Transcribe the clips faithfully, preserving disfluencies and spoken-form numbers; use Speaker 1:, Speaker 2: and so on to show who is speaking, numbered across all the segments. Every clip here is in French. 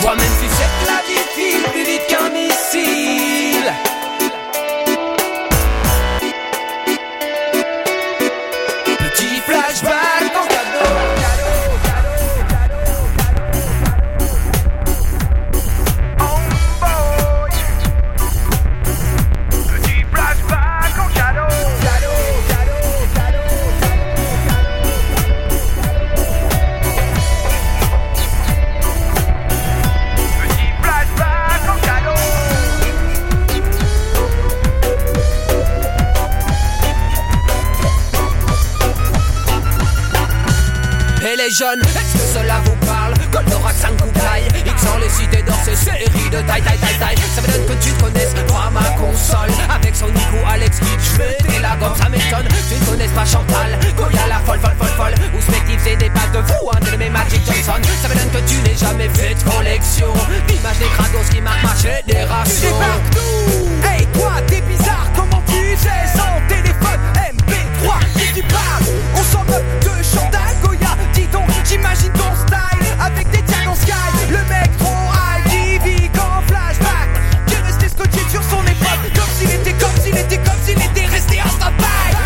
Speaker 1: Toi-même tu sais que la vie file plus vite qu'un missile. Petit flashback en cadeau. Les jeunes, est-ce que cela vous parle? Goldorak, cinq coupailles, X en les cités d'or, ces séries de taille, taille, taille, taille. Ça me donne que tu te connaisses pas ma console. Avec son Nico, Alex, je mets la gomme, ça m'étonne. Tu ne connaisses pas Chantal, Goya la folle, folle, folle, folle. Ou Spective, c'est des pattes de fou, un de mes Magic Johnson. Ça me donne que tu n'aies jamais fait de collection d'image des crados qui marquent ma génération. Débarque-nous! Hey toi, t'es bizarre, comment tu sais? Sans téléphone, M P trois, qui tu parles? On s'en moque de Chantal, Goya. Dis donc, j'imagine ton style avec des diamants sky. Le mec trop high qui vit qu'en flashback, qui est resté scotché sur son époque, comme s'il était, comme s'il était, comme s'il était resté en stand-by.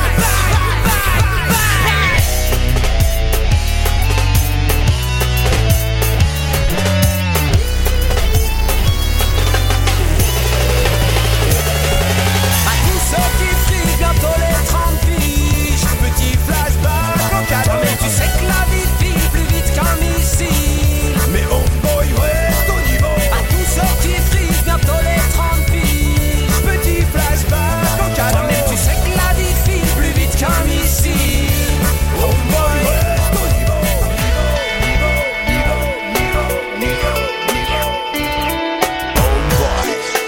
Speaker 1: À tous ceux qui frisent bientôt les trente piges, petit flashback en cadeau. Toi-même tu sais que la vie file plus vite qu'un missile. Mais oh boy, reste au niveau. À tous ceux qui frisent bientôt les trente piges, petit flashback en cadeau. Toi-même tu sais que la vie file plus vite qu'un missile. Oh boy, reste au niveau. Niveau, niveau, niveau, niveau, niveau, niveau. Oh boy.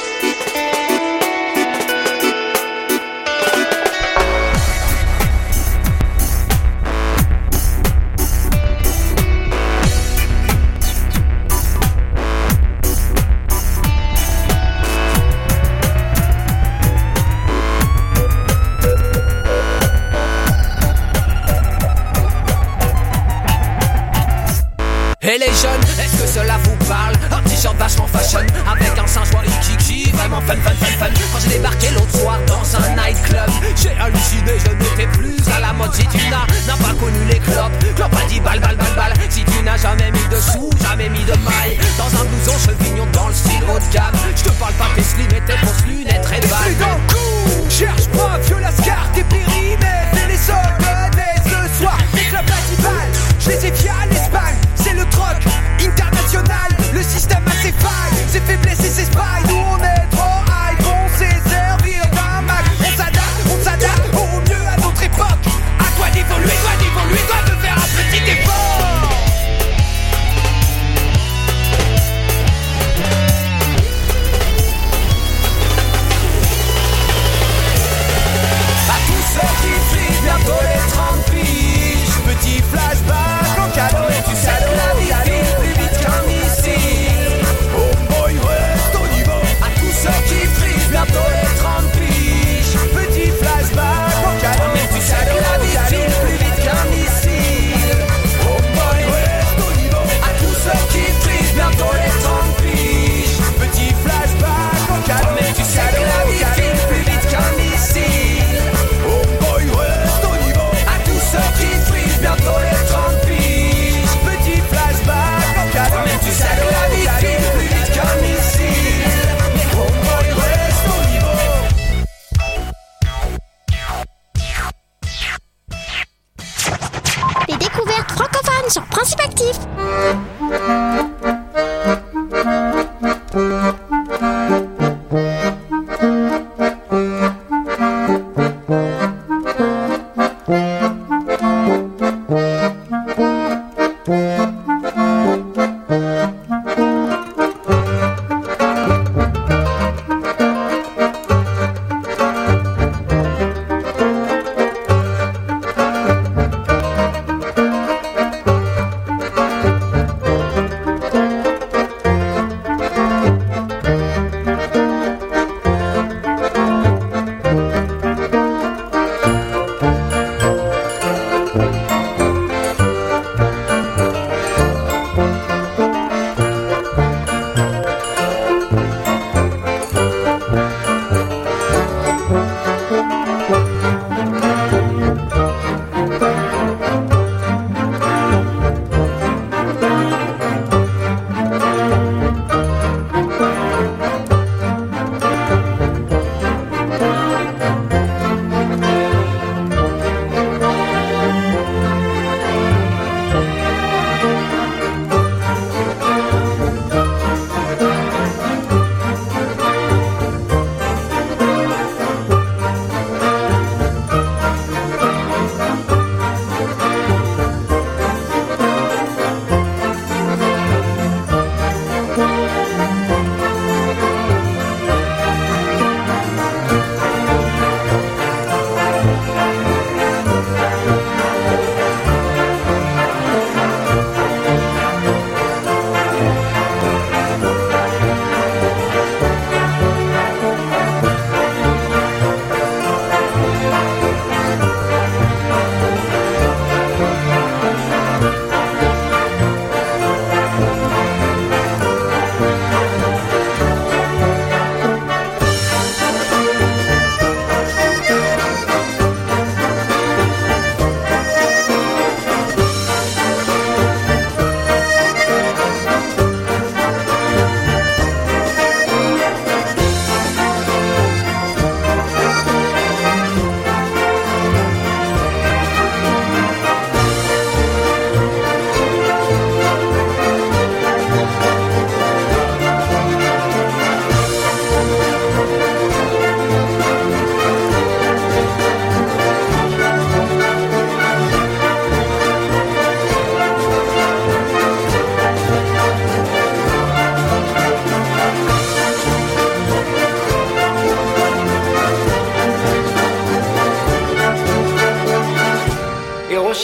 Speaker 1: Et les jeunes, est-ce que cela vous parle? Un t-shirt vachement fashion, avec un singe Waikiki, vraiment fun, fun, fun, fun. Quand j'ai débarqué l'autre soir dans un nightclub, j'ai halluciné, je n'étais plus à la mode. Si tu n'as, n'as pas connu les clopes, clopes à dix balles, balles, balles, balles. Si tu n'as jamais mis de sous, jamais mis de mailles, dans un blouson chevignon dans le style haut de gamme. Je te parle pas tes slim et tes fausses lunettes red balles. Dans le cou, cherche pas, vieux lascar, tes périmètres, et les soldats, ce soir, les clubs à dix balles, je les ai via l'Espagne. C'est le troc international, le système a ses failles, ses faiblesses et ses failles. Nous on est trop high, on sait servir d'un Mac. On s'adapte, on s'adapte au mieux à notre époque. À toi d'évoluer, toi d'évoluer, toi de faire un petit effort. À tous ceux qui frisent bientôt les trente piges, petit flashback en cadeau. Tu sais que la vie file plus vite qu'un missile. Oh boy, reste au niveau. À tous ceux qui frisent bientôt les trente piges, petit flashback en cadeau. Mais tu sais que la vie file plus vite qu'un missile. Oh boy, reste au niveau. À tous ceux qui frisent bientôt les trente piges, petit flashback en cadeau. Mais tu sais que la vie file plus vite qu'un missile. Oh boy, reste au niveau. À tous ceux qui frisent bientôt les trente piges, petit flashback en cadeau. Mais tu sais que la vie file plus vite qu'un missile. Oh boy, reste au niveau.
Speaker 2: Les découvertes francophones sur Principe Actif.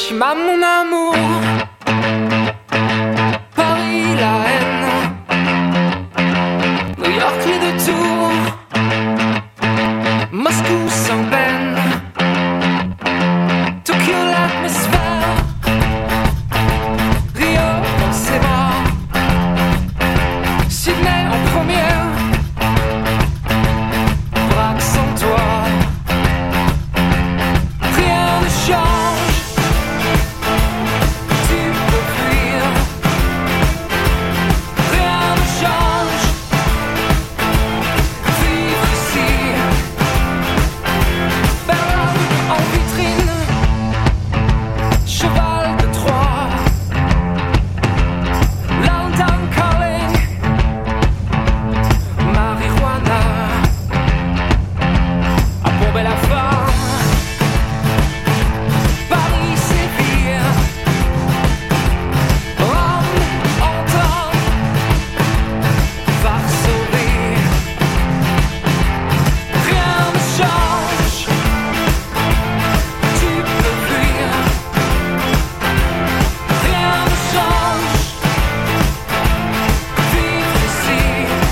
Speaker 1: Hiroshima mon amour, Paris la haine, New York les deux tours, Moscou sans peine, Tokyo l'atmosphère, Rio dans ses bras, Sydney en première, Prague sans toi. Rien ne change, tu peux fuir. Rien ne change, vivre ici. Berlin en vitrine, cheval de Troie, London calling, marijuana, à bomber la femme. Paris, Séville, Rome, entend, Varsovie. Rien ne change, tu peux fuir. Rien ne change, vivre ici.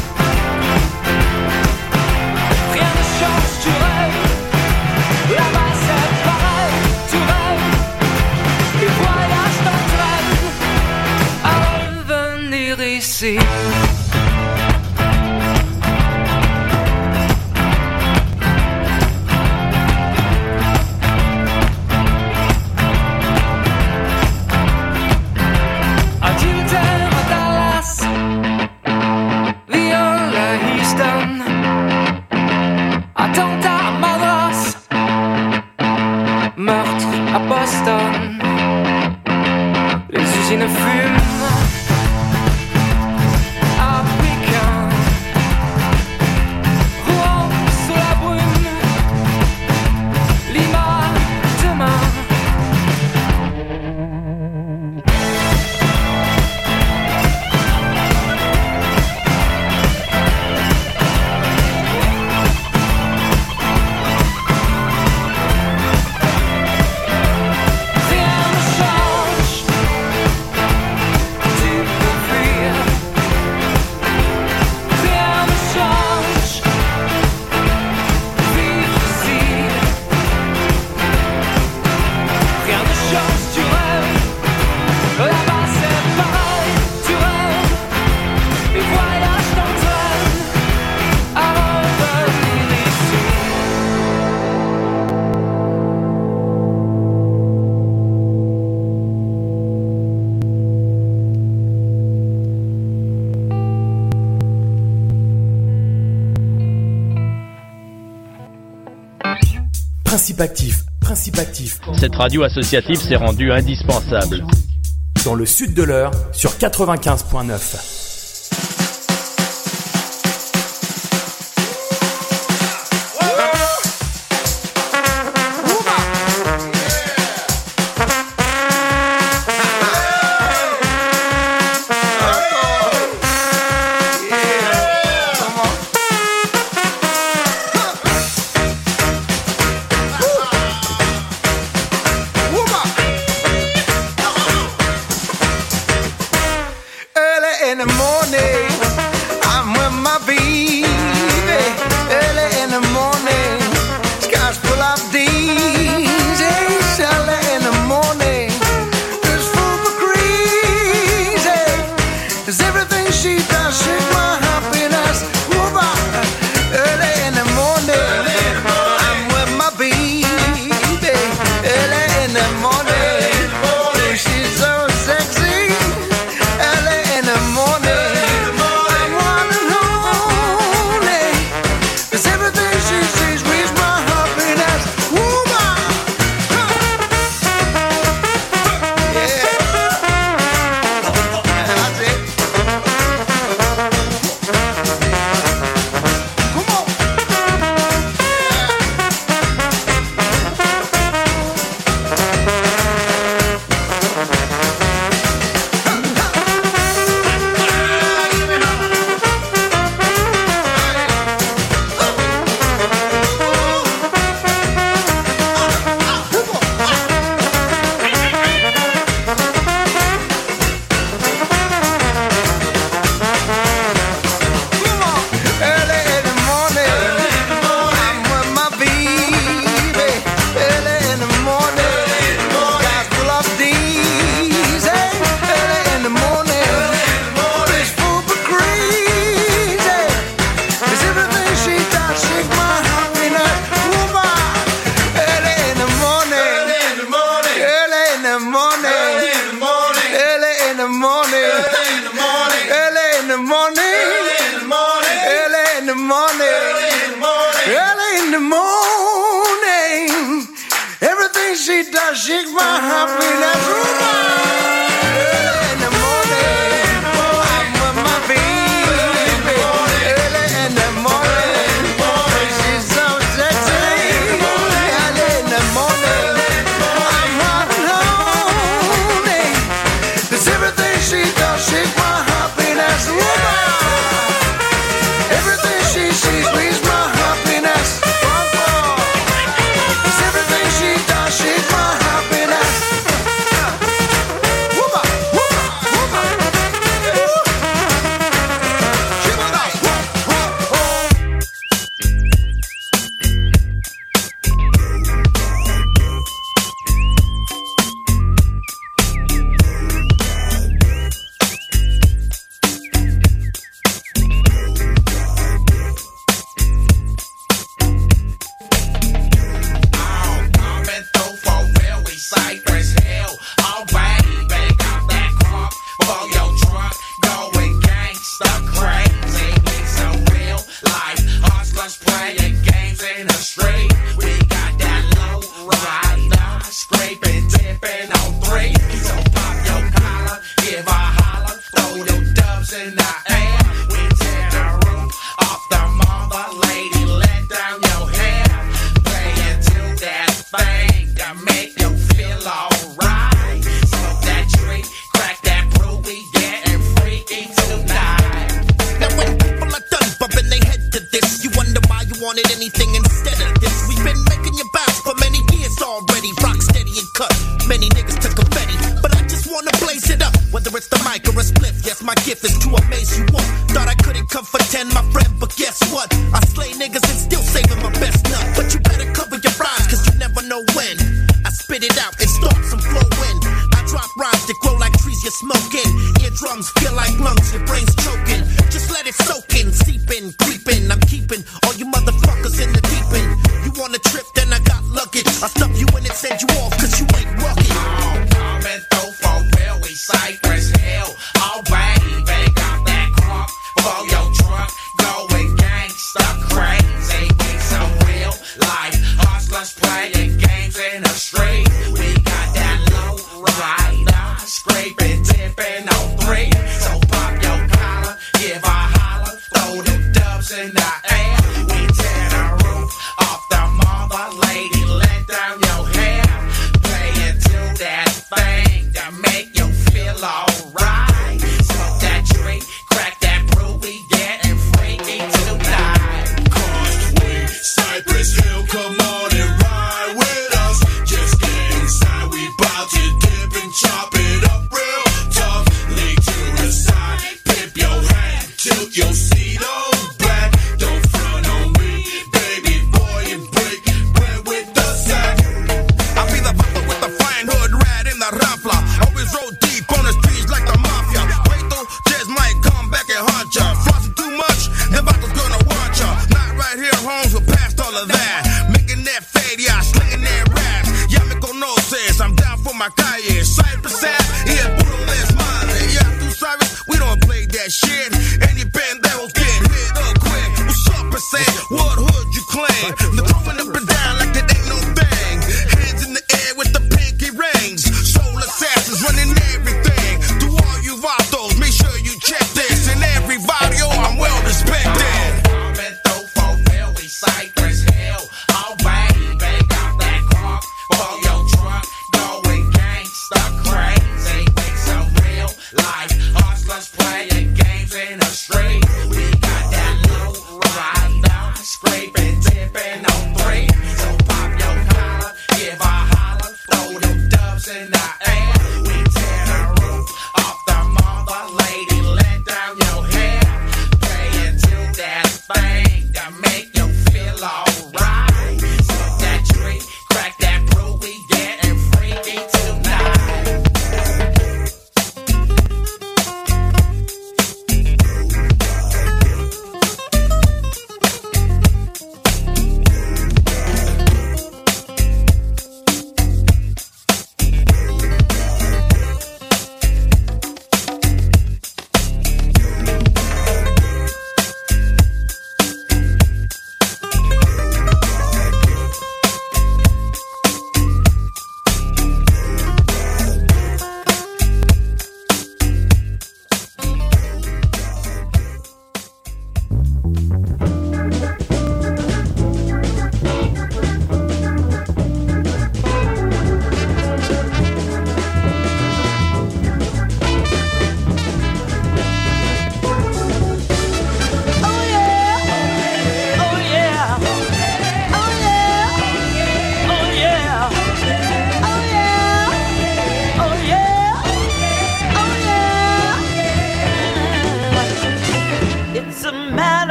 Speaker 1: Rien ne change, tu rêves. Là-bas c'est pareil, tu rêves. Les voyages t'entraînent à revenir ici. Adultère à Dallas, viol à Houston, attentat à Madras, meurtre à Boston, les usines fument, à Pékin, Rouen sous la brume, Lima demain. Rien ne change, tu peux fuir. Rien ne change, vivre ici. Rien ne change, tu rêves. Là-bas c'est pareil, tu rêves. Les voyages t'entraînent à revenir ici.
Speaker 3: Principe actif, principe actif.
Speaker 4: Cette radio associative s'est rendue indispensable.
Speaker 3: Dans le sud de l'Eure, sur quatre-vingt-quinze point neuf.
Speaker 5: Early in the morning, I'm with my baby. Early in the morning, sky's full of D's. Early in the morning, it's full of crazy. 'Cause everything she does, shake my happiness. Wooma. Early in the morning, I'm with my baby. Early in the morning, she's so sexy. Early in the morning, morning, early in the morning, early in the morning, early in the morning, early in the morning. Everything she does, shakes my happiness. Early in the morning, I'm with my baby. Early in the morning, she's so sexy. Early in the morning, I'm not lonely. 'Cause everything she does, shakes my happiness. Everything she sees, squeeze my happiness. She's my happiness. Whoop-a, whoop-a, whoop-a.
Speaker 6: Cypress Hill, alright, baby, got that crop for your truck, going gangsta crazy, we so real life, hustlers playing games in the street, we got that low rider, scraping, tipping on three, so pop your collar, give a holler, throw your dubs in the air, we tear the roof off the mother, lady, let down your hair, play into that thing that make you feel alright. Smoke that tree, crack that brew, we getting freaky tonight.
Speaker 7: Now when people are done bumping their head to this, you wonder why you wanted anything instead of this. We've been making you bounce for many years already. Rock steady and cut, many niggas took confetti, but I just wanna blaze it up. Whether it's the mic or a spliff, yes, my gift is to amaze you all. Thought I couldn't come for ten, my friend, but guess what? I slay niggas and still saving my best nut. But you better cover your rhymes, cause you never know when I spit it out and start some flow in. I drop rhymes that grow like trees you're smoking. Eardrums feel like lungs, your brain's choking. Just let it soak in, seep in, creeping. I'm keeping all you motherfuckers in the deep end. You want a trip, then I got luggage. I stuff you in and send you off, cause you ain't rugged.
Speaker 6: Oh, coming through for real, we Cypress Hill. Alright, baby, got that crop for your truck, going gangsta crazy. We so real life, hustlers playing games in the street. We got that low rider, scraping, tipping on three. So pop your collar, give a holler, throw them dubs in the air. We tear the roof off the mother, lady, let down your hair. Play into that thing that make you feel alright. Smoke that tree, crack that brew, we getting freaky tonight.
Speaker 8: Crossway, Cypress Hill, come on and ride with us. Just get inside, we bout to dip and chop it up real tough. Lay to the side, pip your hat, tilt your seat on back. Don't front on me, baby boy, and break bread with the sack.
Speaker 7: I be the papa with the fine hood rat in the raffla. Always roll deep on the streets like the mafia. Wait though, just might come back and hunt ya. Flossing too much, the bottle's gonna want ya. Not right here, Holmes, we're past all of that. Making that fade, yeah, slinging that raps. Ya me conoces, I'm down for my calle. Cypress Ave, yeah, puro desmadre. Yeah, tú sabes, we don't play that shit. Any pendejos get hit up quick. What's up, per se? What hood you claim? The throwing up and down like it ain't no thing. Hands in the air with the pinky rings. Soul assassins running everything. To all you vatos, make sure you check this. And everybody, oh, I'm well respected.
Speaker 6: Coming through for real, we Cypress Hill. Alright, baby, got that crop for your truck, going gangsta crazy. We so real life, hustlers playing games in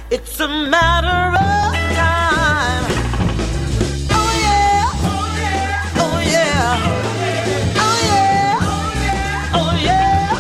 Speaker 9: It's a matter of time. Oh yeah, oh yeah, oh yeah, oh yeah, oh yeah,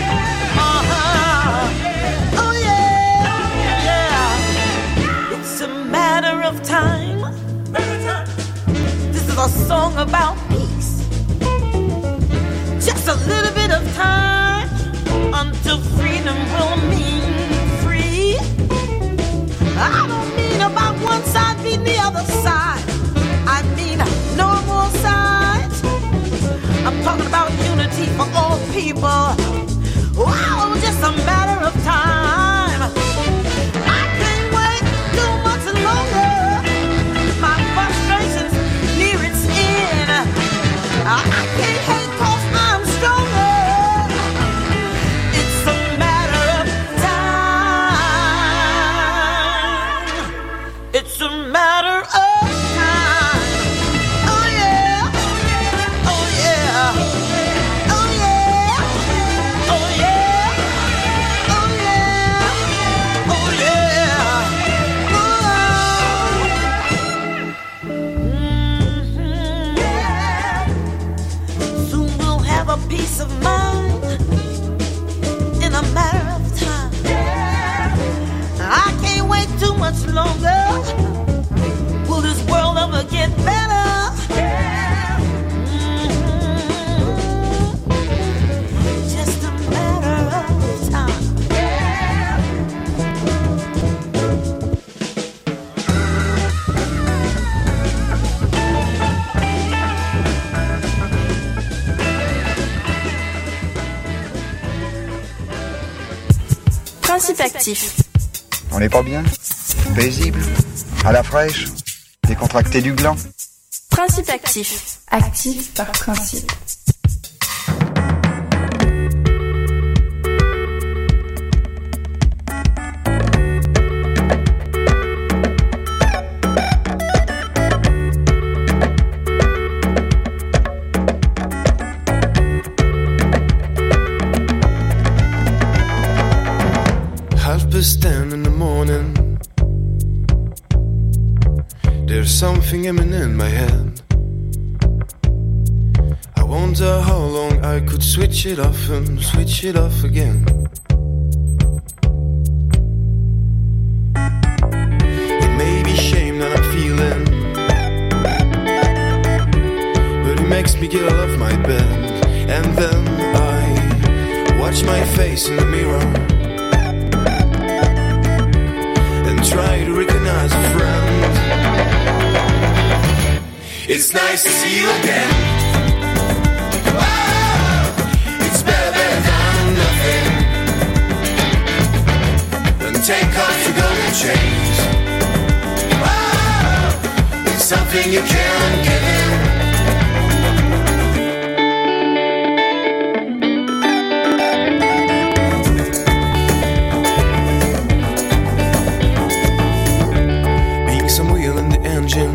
Speaker 9: uh-huh, oh yeah, yeah. It's a matter of time. This is a song about peace. Just a little bit of time until freedom will mean free. I don't mean about one side beating the other side. I mean no more sides. I'm talking about unity for all people. Wow, just a matter of time. I can't wait too much longer. My frustration's near its end. I can't hate 'cause I'm stronger. It's a matter of time. It's a matter of time. Oh yeah, oh yeah, oh yeah, oh yeah, oh yeah, oh yeah, oh. Mm-hmm. Soon we'll have a peace of mind in a matter of time. I can't wait too much longer. Will this world ever get better? Mm-hmm. Just a matter of time.
Speaker 2: Principe actif.
Speaker 10: On n'est pas bien? Paisible? À la fraîche? Décontracté du gland?
Speaker 2: Principe actif. Actif par principe.
Speaker 11: Half past ten in the morning. There's something humming in my head. I wonder how long I could switch it off and switch it off again. It may be shame that I'm feeling, but it makes me get out of my bed. And then I watch my face in the mirror and try to recognize a friend. It's nice to see you again. Wow, it's better, better than nothing. And take off your golden chains. Wow, it's something you can't give in. Being some wheel in the engine,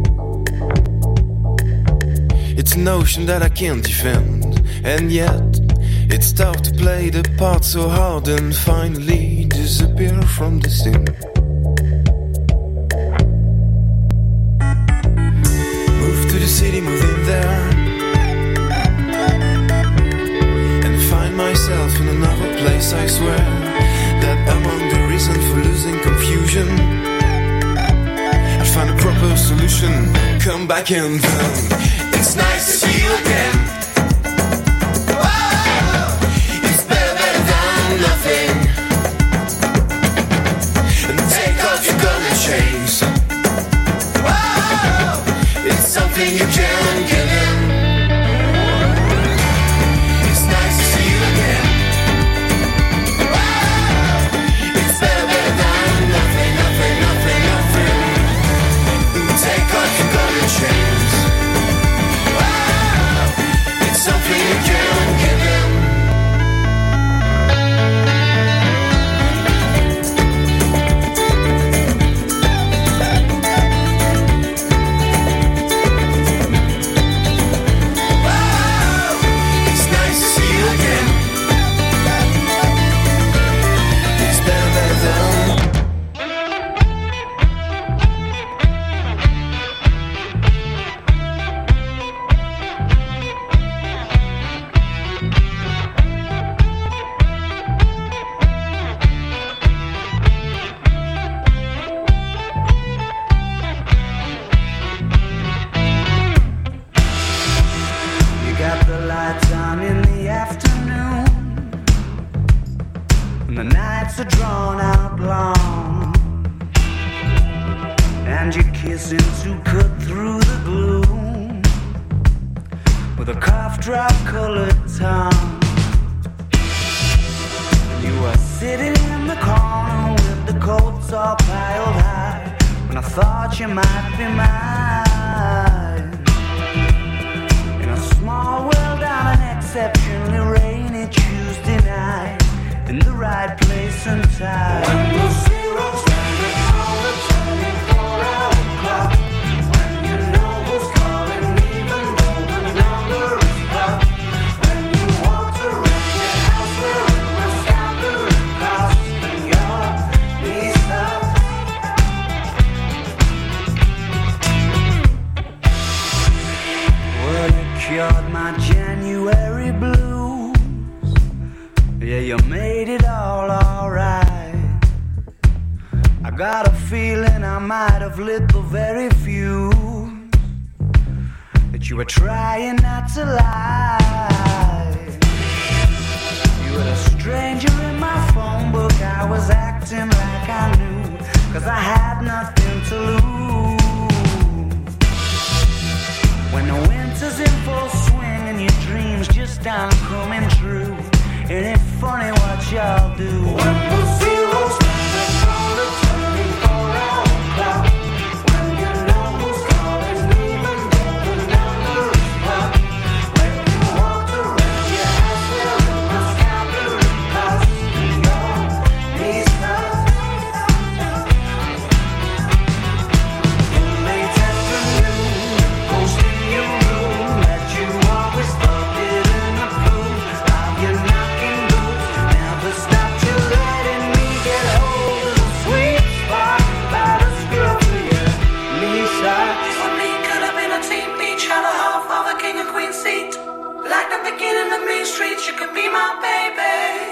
Speaker 11: it's a notion that I can't defend. And yet, it's tough to play the part so hard and finally disappear from the scene. Move to the city, move in there, and find myself in another place. I swear that among the reason for losing confusion, I'll find a proper solution. Come back and then it's nice to see you again. Wow, it's better, better than nothing. And take off your golden chains. Wow, it's something you can't give in. It's nice to see you again. Wow, it's better, better than nothing, nothing, nothing, nothing. And take off your golden chains.
Speaker 12: racing to cut through the gloom with a cough drop colored tongue. You were sitting in the corner with the coats all piled high when I thought you might be mine. In a small world on an exceptionally rainy Tuesday night, in the right place and time. When the zero's standing on the twenty-four hour clock, when you know who's calling even though the number is blocked, when you walk around your house wearing a scattering cross and your knees up. Well, you cured my January blues. Yeah, you made it all alright. I got a feeling I might have lit the very fuse that you were trying not to lie. You were a stranger in my phone book. I was acting like I knew, cause I had nothing to lose. When the winter's in full swing and your dreams just aren't coming true, ain't it funny what y'all do? When the zero's standing on the twenty-four hour clock, when you know who's calling even though the number is blocked, when you walked around your house wearing a scattering cross and your knees up. In late afternoon, ghost in your room that you always thought didn't approve of your knocking boots. Never stopped you letting me get hold of the sweet spot by the scruff of your Lisa.
Speaker 13: For me, could have been a team each had a half of a king and queen seat. Like the beginning of Main Street, you could be my baby.